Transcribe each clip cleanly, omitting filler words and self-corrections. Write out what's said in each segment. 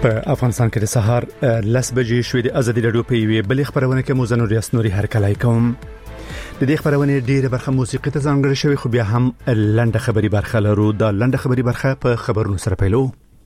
په افغانستان کې د سهار 10 بجې شوې د ازادي رادیو په یوې بلې خبرونه کې موزن ریاست نوري هرکلای کوم د دې خبرونه ډیره برخه موسیقي ته ځانګړې شوی خو بیا هم لنډه خبري برخه لرو دا لنډه خبري برخه په خبرونو سره پیلو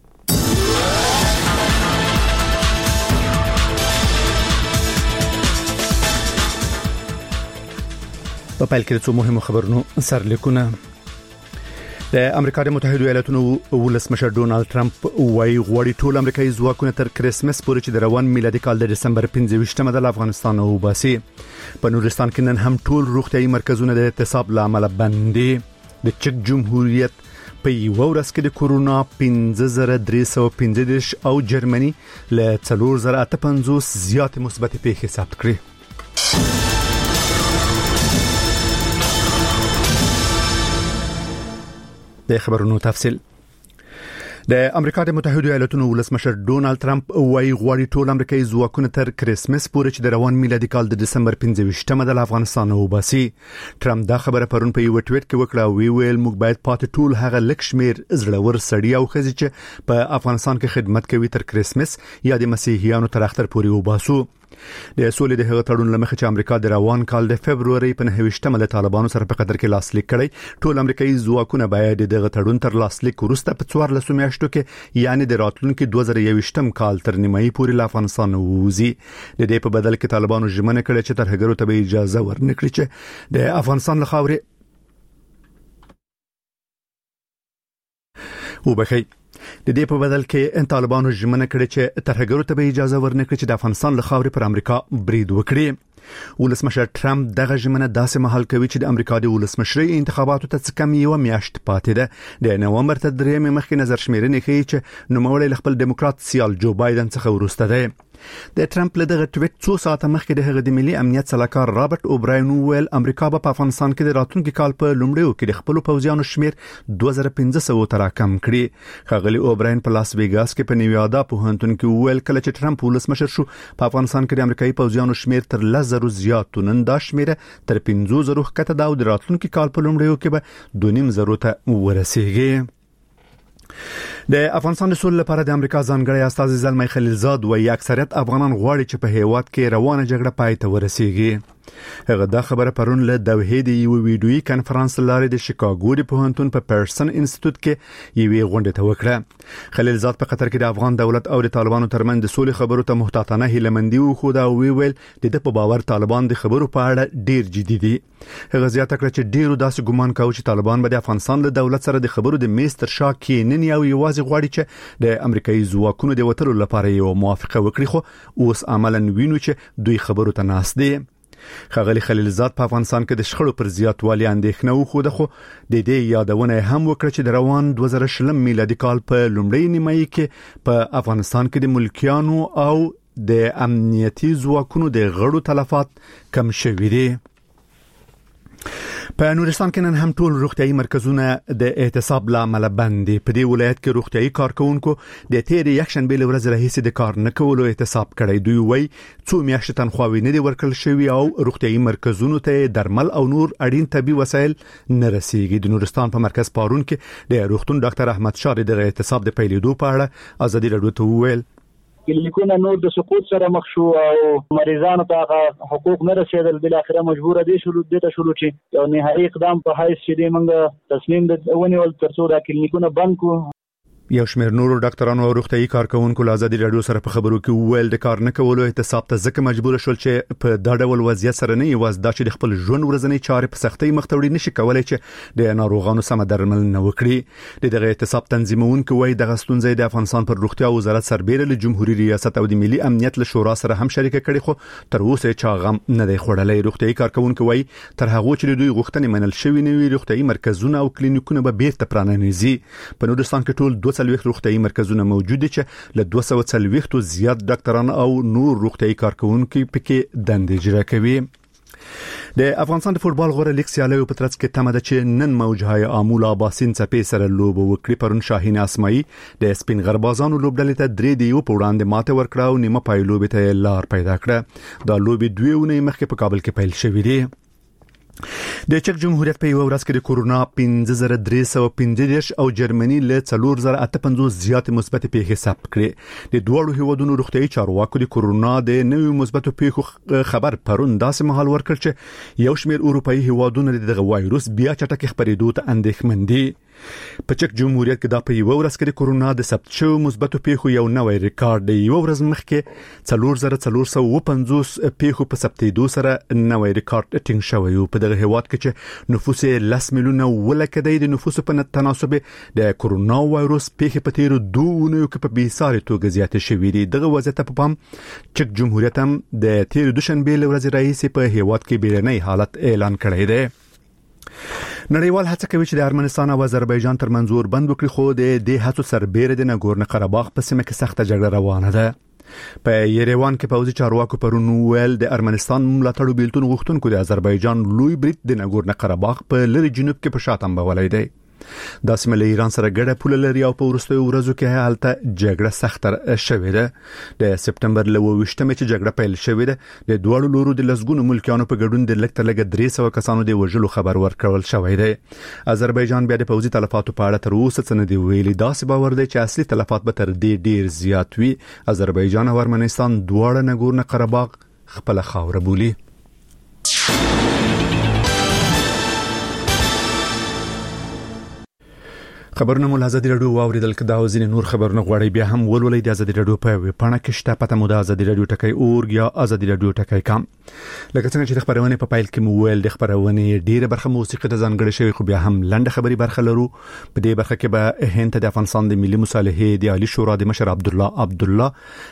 په پیل کې څو مهمه خبرونو سرلیکونه د امریکا د متحده ایالاتونو ولسمشر ډونالد ټرمپ وايي غوړي ټول امریکایي ځواکونه تر کریسمس پورې چې د روان میلادي کال د دسمبر 15مه د افغانستان او باسي په نورستان کې نن هم ټول روغتيایي مرکزونه د اعتصاب لامل بند دي د چک جمهوریت په یو ورځ کې د کورونا 15315 او جرمني له 4058 زیات مثبت پیښې ثبت کړې د خبرونو تفصیل د امریکا د متحده ایالاتونو ولسمشر ډونالد ټرمپ وايي غوړي ټول امریکایي ځواکونه تر کریسمس پورې چې د روان میلادي کال د دسمبر 15مه د افغانستان او باسي ټرمپ دا خبره پرون په یو ټویټ کې وکړه او ویل موږ باید پاتې ټول هغه لکشمیر زړور سړي او ښځې چې په افغانستان کې خدمت کوي تر کریسمس یا د مسیحیانو تر اختر پورې وباسو د سولې د هغه تړون لمخې چې امریکا د روان کال د فبرवरी په 9مه له طالبانو سره په قطر کې لاسلیک کړی ټول امریکایي ځواکونه باید دغه تړون تر لاسلیک وروسته په 14 میاشتو کې یعنی د راتلونکي 2021م کال تر نیمایي پورې له افغانستان ووزي د دې په بدل کې طالبانو ژمنه کړې چې ترهګرو ته اجازه ورنکړي چې د افغانستان له خاورې وبخي د دې په بدل کې طالبانو ژمنه کړې چې ترهګرو ته اجازه ورنکړي چې د افغانستان له خاورې پر امریکا برید وکړي ولسمشر ټرمپ دغه ژمنه داسې مهال کوي چې د امریکا د ولسمشرۍ انتخاباتو ته کم یو میاشت پاتې ده د نومبر تر 3 مخکې نظر شمیرنې ښیي چې نوموړی خپل ډیموکرات سیال جو بایدن څخه ورسته دی د ټرمپ له دغه ټویټ څو ساعته مخکې د هغه د ملي امنیت سلاکار رابرټ اوبراین ویل امریکا په افغانستان کې د راتلونکي کال په لومړیو کې د خپل پوځیانو شمیر 2500 تر کم کړي خغلی اوبراین په لاس ویګاس کې په نیوادا پوهنتون کې ویل کله چې ټرمپ ولسمشر شو په افغانستان کې د امریکایي پوځیانو شمیر تر 1000 زیات نن دا شمیر تر 15000 کته دا د راتلونکي کال په لومړیو کې به 2500 ته ورسیږي د افغانستان د سولې لپاره د امریکا ځانګړی استازی زلمی خلیلزاد وايي اکثریت افغانان غواړي چې په هیواد کې روانه جګړه پای ته ورسیږي هغه دا خبره پرون له دوحې د یو ویډیویي کانفرنس لارې د شیکاګو د پوهنتون په پرسن انسټیټیوټ کې یوې غونډه ته وکړه خلیلزاد په قطر کې د افغان دولت او د طالبانو ترمنځ د سولې خبرو ته محتاطانه هیلمندي وخو دا ویل د په باور طالبان د خبرو په اړه ډیر جدي دي هغه زیاته کړه چې ډیرو داسې ګمان کوي چې طالبان به د افغانستان له دولت سره د خبرو د میستر شا کینن یو یوازې غواړي چې د امریکایي ځواکونو د وټلو لپاره یو موافقه وکړي خو اوس عملاً وینو چې دوی خبرو ته ناس دي خغلی خلیلزاد په افغانستان کې د شخړو پر زیاتوالي اندېښنه وخوده خو د دې یادونه هم وکړه چې د روان 2020 میلادي کال په لومړۍ نیمایي کې په افغانستان کې د ملکیانو او د امنیتي ځواکونو د غړو تلفات کم شوي دي په نورستان کې نن هم ټول روغتيایي مرکزونه د اعتصاب لامل بند دي په دې ولایت کې روغتيایي کارکونکو د تیر یکشنبه ورځ راهیسې د کار نه کولو اعتصاب کړی دوی وایي څو میاشتې تنخواوي نه دي ورکړل شوی او روغتيایي مرکزونو ته درمل او نور اړین طبي وسایل نه رسیږي د نورستان په مرکز پارون کې د روغتون ډاکټر احمد شاه د اعتصاب د پیلېدو په اړه ازادي رادیو ته وویل کلینیکونه نور د سقوط سره مخ شو او مریضانو ته حقوق نه رسیدل بل اخره مجبور دي شروع چې یو نهایي اقدام په حیث چې موږ تصمیم د ونیول ترڅو دا کلینیکونه بند کو یو شمېر نورو ډاکټرانو او روغتيایي کارکونکو له ازادي رادیو سره په خبرو کې ویل د کار نه کولو اعتصاب ته ځکه مجبور شول چې په دا ډول وضعیت سره نه یوازې دا چې د خپل ژوند ورځنی چارې په سختۍ مخ ته وړي نشي کولای چې د ناروغانو سم درمل نه وکړي دغه اعتصاب تنظیمونکو وایي د غستونځي د افغانستان پر روغتیا وزارت سربېره له جمهوریت ریاست او د ملي امنیت له شورا سره هم شریک کړي خو تر اوسه چا غم نه دی خوړلای روغتيایي کارکونکو وایي تر هغه چې دوی غوښتنې منل شوی نه وي روغتيایي مرکزونه او کلینیکونه به بیرته پرانیزي په نورستان کې ټول 240 روغتيایي مرکزونه موجود دي چې له 240 زیات ډاکټران او نور روغتيایي کارکونکو پکې دندې اجرا کوي د افغانستان د فوتبال غوړه لیګ سیالیو په ترڅ کې تمه ده چې نن موجهای امول اباسین څپې سره لوب وکړي پرون شاهین اسماعي د سپین غربازانو لوبډلې ته 3 دیو په وړاندې ماته ورکړه او نیمه پای لوب ته لار پیدا کړه دا لوب 2 ونې مخکې په کابل کې پیل شوې دي د چک جمهوریت په یو ورځ کې د کورونا 15315 او جرمني له 4058 زیات مثبت پیښې ثبت کړې. د دوه هیوادونو روغتیايي چارواکو د کورونا د نوو مثبت پیښو خبر پرون داسې مهال ورکړ چې یو شمېر اروپאי هیوادونو د وایروس بیا چټک خپرېدو ته اندېښمن دي. په چک جمهوریت کې دا په یو ورځ کې د کورونا د ثبت شوو مثبتو پیښو یو نوې ریکارډ دی. یو ورځ مخکې 4450 پیښو په ثبتېدو سره نوې ریکارډ ټینګ شوی و. په دغه هیواد کې چې نفوس 10 میلیونه ولکه د نفوس په تناسب د کورونا وایروس پیښې په تیرو 2 اونیو کې په بیساري توګه زیاتې شوې دي. دغه وضعیت په پام چک جمهوریت هم د تیرو دوشنبه ورځې راهیسې په هیواد کې بیرنۍ حالت اعلان کړی دی. نړیوال هڅه کوي چې د ارمنستان او آذربایجان ترمنځ اور بند وکړي، خو د دې هڅو سربېره د ناګورنو قرهباغ په سیمه کې سخته جګړه روانه ده. په یریوان کې پوځي چارواکو پرون ویل د ارمنستان ملاتړو بیلتون غوښتونکو د آذربایجان لوی برید د ناګورنو قرهباغ په لری جنوب کې په شاتم بولای دی. دا سیمه له ایران سره ګډه پوله لري او په وروستیو ورځو کې هلته جګړه سخته شوې ده. د سپتمبر له 28مې چې جګړه پیل شوې ده، د دوړو لورو د لسګونو ملکیانو په ګډون د لکټ لګ 300 کسانو د وژلو خبر ورکړل شوی دی. آذربایجان بیا د پوځي تلفاتو په اړه تر اوسه څه نه دی ویلي. داسې باور دی چې اصلي تلفات به تر دې ډیر زیات وي. آذربایجان او ارمنستان دواړه ناګورنو قرهباغ خپل خاوره بولي. خبرونه مول ازادي رادیو واوریدل کدا او ځینې نور خبرونه غواړي بیا هم ولولئ د ازادي رادیو په ویب پاڼه کې شته پته مو د ازادي رادیو ټکی اورګ یا ازادي رادیو ټکی کام. لکه څنګه چې د خبرونه په پایل کې مو ویل د خبرونه ډیره برخه موسیقي ته ځانګړې شوی، خو بیا هم لنډه خبري برخه لرو. په دې برخه کې به هند د افغانستان د ملي مصالحې د عالی شورا د مشر عبدالله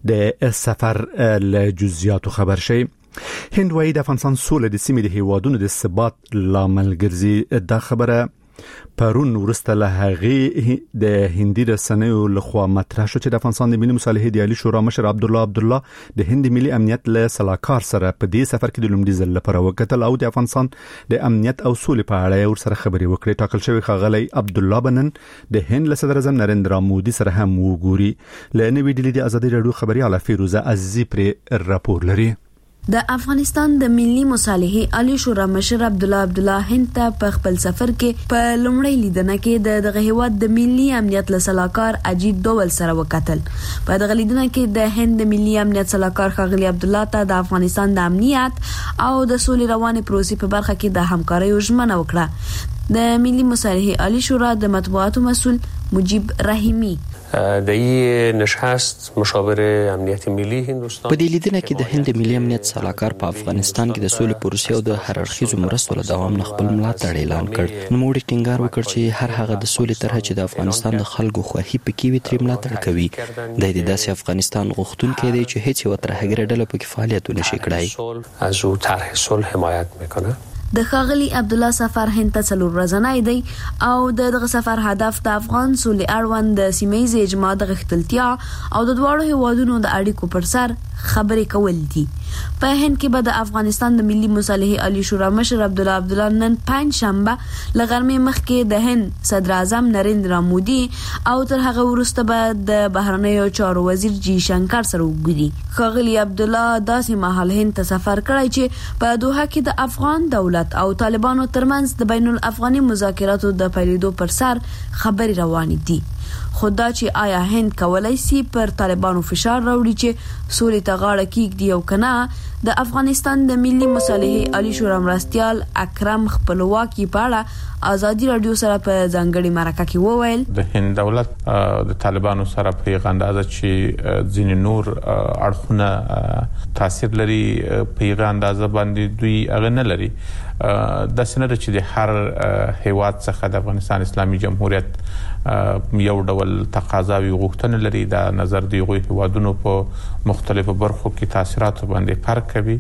د سفر له جزئیاتو خبر شي. هند وايي د افغانستان سولې د سیمې د هیوادونو د ثبات لامل ګرځي. دا خبره پرون ورسته له هغه د هندي رسنیو لخوا مطرح شو چې د افغانستان د ملي مصالحې د عالی شورا مشر عبدالله د هند ملي امنیت له سلاکار سره په دې سفر کې د لومړي ځل لپاره وکتل او د افغانستان د امنیت او سولې په اړه ور سره خبري وکړي. ټاکل شوی خغلی عبدالله بنن د هند له صدر اعظم نریندرا مودي سره هم وګوري. لنه ویډیو د ازادي رادیو خبرياله فیروزه عزیزی پر راپور لري. د افغانستان د ملي مصالحې عالی شورا مشر عبدالله هند ته په خپل سفر کې په لومړی لیدنه کې دغه هیواد د ملي امنیت له سلاکار اجیت دوول سره وکتل. په دغه لیدنه کې د هند د ملي امنیت سلاکار خغلی عبدالله ته د افغانستان د امنیت او د سولې روانې پروسې په برخه کې د همکارۍ ژمنه وکړه. د ملي مصالحې عالی شورا د مطبوعاتو مسؤل مجیب رحیمی در این نشست مشاور امنیت ملی هندوستان په دې لیدنه کې د هند ملي امنیت سلاکار په افغانستان کې د سولې پروسې او د هر اړخیزو مرستو له دوام نه خپل ملاتړ اعلان کړ. نوموړي ټینګار وکړ چې هر هغه د سولې طرح چې د افغانستان د خلکو خوښي پکې وي ترې ملاتړ کوي. د دې داسې افغانستان غوښتونکي دی چې هیڅ یو ترهګره ډله پکې فعالیت ونشي کړای. از او طرح صلح حمایت میکنه. د خغلی عبدالله سفر هند ته 4 ورځې دی او دغه سفر هدف د افغان سولې اړوند د سیمه‌ییز اجماع د غښتلتیا او د دواړو هیوادونو د اړیکو پر سر خبرې کول دي. په هند کې به د افغانستان د ملي مصالحې عالی شورا مشر عبدالله نن 5 شنبه لغرمې مخکې د هند صدر اعظم نریندرا مودي او تر هغه وروسته به د بهرنیو چارو وزیر جی شنکر سره وګوري. خغلی عبدالله داسې مهال هند ته سفر کړی چې په دوحه کې د افغان دولت او طالبانو ترمنځ د بین الافغاني مذاکراتو د پیلېدو پر سر خبري روانې دي. خدا چې آیا هند کولای شي پر طالبانو فشار راوړي چې سولې ته غاړه کېږدي او کنه. د افغانستان د ملي مصالحې عالی شورا مرستیال اکرم خپلواکي په اړه ازادي رادیو سره په ځانګړي مرکه کې وویل د هند دولت د طالبانو سره په اندازه چې ځینې نور اړخونه تاثیر لري په اندازه باندې دوی هغه نه لري. د سند چې د هر هیواد څخه د افغانستان اسلامي جمهوریت یو ډول تقاضاوي غوښتنه لري. د نظر دی غوي هیوادونو په مختلفو برخو کې تاثیرات باندې فرق کوي.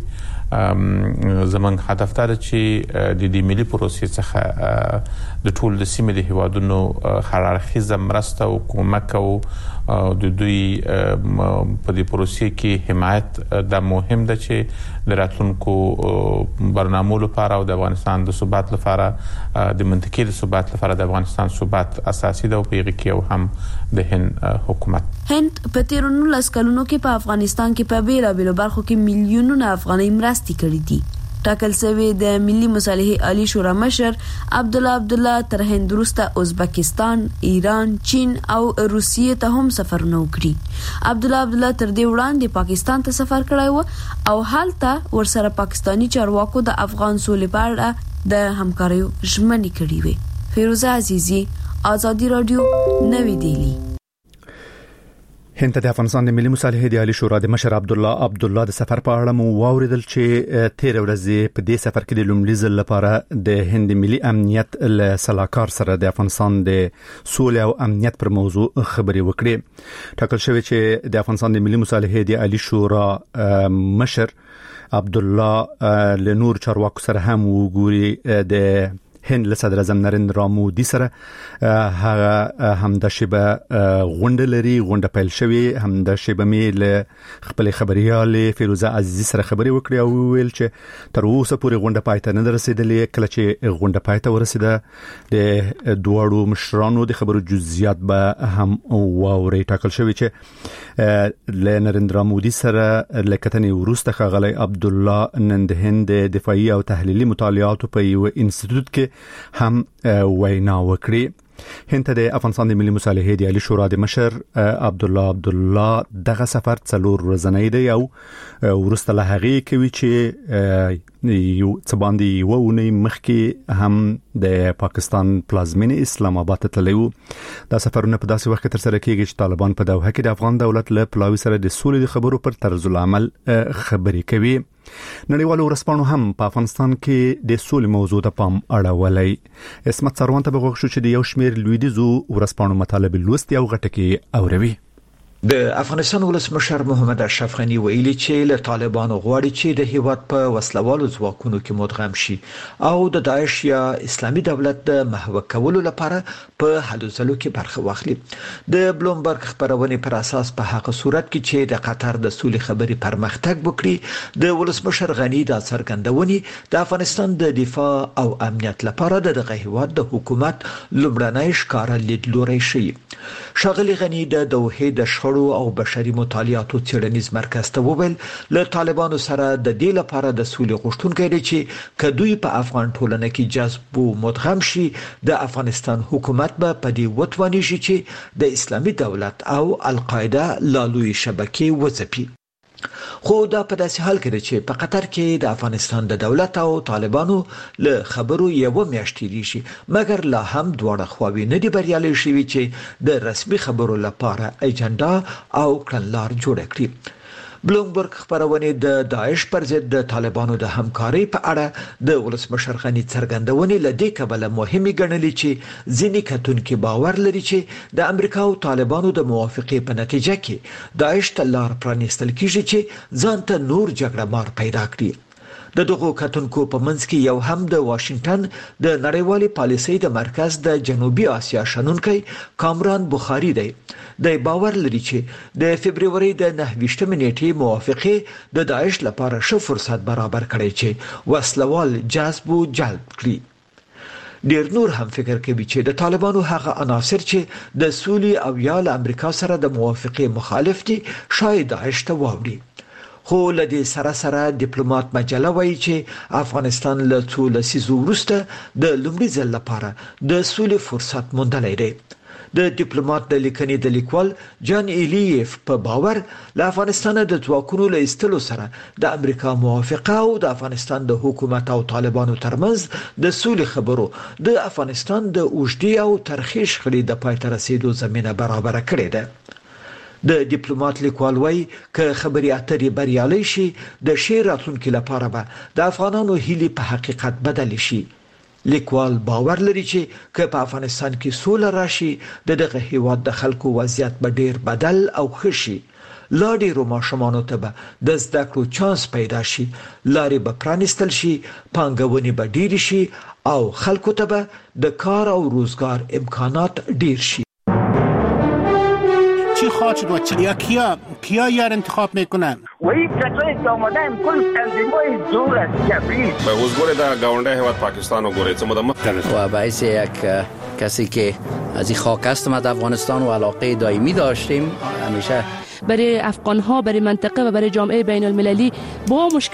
زمونږ هدف دا چې د دې ملي پروسې څخه د ټول د سیمې د هیوادونو هر اړخیزه مرسته او کومک او د دوی په دې پروسې کې حمایت د مهم ده چې د راتلونکو برنامو لپاره او د افغانستان د ثبات لپاره د منطقي د ثبات لپاره د افغانستان ثبات اساسي ده او په هغه کې او هم د هند حکومت. هند په تیر 19 کلونو کې په افغانستان کې په بیلابیلو برخو کې میلیونونه افغانۍ مرستې کړې دي. ټاکل شوی د ملي مصالحې عالی شورا مشر عبدالله تر هند وروسته ازبکستان، ایران، چین او روسیې ته هم سفرونه وکړي. عبدالله تر دې وړاندې پاکستان ته سفر کړی و او هلته ورسره پاکستانی چارواکو د افغان سولې په اړه د همکاریو ژمنې کړې وې. فیروزه عزیزی، آزادی رادیو، نوی دهلی. هند ته د افغانستان د ملي مصالحې د عالی شورا د مشر عبدالله د سفر په اړه مو واوریدل چې 13 ورځې په دې سفر کې د لومړي ځل لپاره د هند ملي امنیت له سلاکار سره د افغانستان د سولې او امنیت پر موضوع خبرې وکړي. ټاکل شوی چې د افغانستان د ملي مصالحې د عالی شورا مشر عبدالله له نور چارواکو سره هم وګوري. د هند له صدر اعظم نریندرا مودي سره هغه همدا شیبه غونډه لري. غونډه پیل شوې، همدا شیبه مې له خپل خبريال فیروزه عزیزی سره خبرې وکړې او ویل چې تر اوسه پورې غونډه پای ته نه رسیدلې. کله چې غونډه پای ته ورسیده د دوړو مشرانو د خبرو جزئیات به هم واوري. ټاکل شوی چې له نریندرا مودي سره لکتنې وروسته خغلی عبدالله نن د هند دفاعي او تحلیلي مطالعاتو په یو انسټیټیوټ کې هم وینا وکړي. هند ته د افغانستان د ملي مصالحې د عالی شورا د مشر عبدالله دغه سفر 4 ورځنی دی او ورسته له هغې کوي چې یو څه باندې یو ونی مخکې هم د پاکستان پلازمینه اسلام آباد ته تللی و. دا سفرونه په داسې وخت کې تر سره کیږي چې طالبان په دوحه کې د افغان دولت له پلاوي سره د سولې د خبرو پر طرز العمل خبرې کوي. نړیوالو ورسپانو هم په افغانستان کې د سولې موضوع ته پام اړولی. اسمت سروان ته بغوښ شو چې د یو شمیر لویدیزو ورسپانو مطالب لوستي او غټکی اوروي. د افغانستان ولسمشر محمد اشرف غنی ویلي چې له طالبانو غواړي چې د هیواد په وسلوالو ځواکونو کې مدغم شي او د داعش یا اسلامي دولت د محو کولو لپاره په هلو ځلو کې برخه واخلي. د بلومبرګ خبرونې پر اساس په هغه صورت کې چې د قطر د سولې خبرې پرمختګ وکړي، د ولسمشر غنی د څرګندونې د افغانستان د دفاع او امنیت لپاره دغه هیواد د حکومت لومړنی ښکارا لیدلوری شي. شاغلی غنی د دوحه د او بشري مطالعاتو څېړنیز مرکز ته وویل له طالبانو سره د دې لپاره د سولې غوښتونکي دي چې کدوې په افغان ټولنه کې جذب او مدغم شي، د افغانستان حکومت به په دې وتواني چې د اسلامي دولت او القاعده لالوی شبکې وځپي. خو دا په داسې حال کې چې په قطر کې د افغانستان د دولت او طالبانو له خبرو یو میاشت تیری شي، مګر لا هم دواړه خواوې نه دي بریالي شوي چې د رسمي خبرو لپاره اجنډا او کړنلار جوړ کړي. بلومبرګ خبرونه د داعش پر ضد د طالبانو د همکارۍ په اړه د ولسمشر غنی څرګندونې لدې کبله مهمه ګڼلې چې ځینې کتونکو باور لري چې د امریکا او طالبانو د موافقې په نتیجه کې داعش تلار پرانیستل کیږي چې ځان ته نور جګړه مار پیدا کړي. د دغه کتونکو په منځ کې یو هم د واشنگټن د نړیوالې پالیسۍ د مرکز د جنوبي اسیا شنونکي کامران بخاری دی. د باور لري چې د فبرवरी د 9 نیټې موافقه د داعش لپاره ښه فرصت برابر کړي چې وسلوال جذب او جلب کړي. ډیر نور هم فکر کوي چې د طالبانو هغه عناصر چې د سولې او یا له امریکا سره د موافقه مخالف دي شاید داعش ته واوړي. خو لدې سره ډیپلوماټ مجله وایي چې افغانستان له څو لسیزو وروسته د لومړي ځل لپاره د سولې فرصت موندلی دی. د ډیپلوماټ د لیکنې د لیکوال جان ایلیف په باور له افغانستان د ځواکونو له ایستلو سره د امریکا موافقه او د افغانستان د حکومت او طالبانو ترمنځ د سولې خبرو د افغانستان د اوږدې او ترخې شخړې د پای ته رسیدو زمینه برابر کړې ده. د ډیپلوماټ لیکوال وایي که خبري اترې بریالي شي د شیر راتلونکو لپاره به د افغانانو هیلې په حقیقت بدل شي. لیکوال باور لري چې که په افغانستان کې سوله راشي د دغه هیواد د خلکو وضعیت به ډیر بدل او ښه شي. لا ډیرو ماشومانو ته به د زده کړو چانس پیدا شي، لارې به پرانیستل شي، پانګونې به ډیر شي او خلکو ته به د کار او روزګار امکانات ډیر شي. چی خواهد شد و کیا یار انتخاب میکنن؟ و این کسایی که آمدن کل تنظیم‌های دور از کبیر به حضور در گاونده هیواد پاکستان و گوره و باعث یک کسی که از این خاک هستم از افغانستان و علاقه دائمی داشتیم همیشه برای افغان‌ها، برای منطقه و برای جامعه بین المللی با مشکل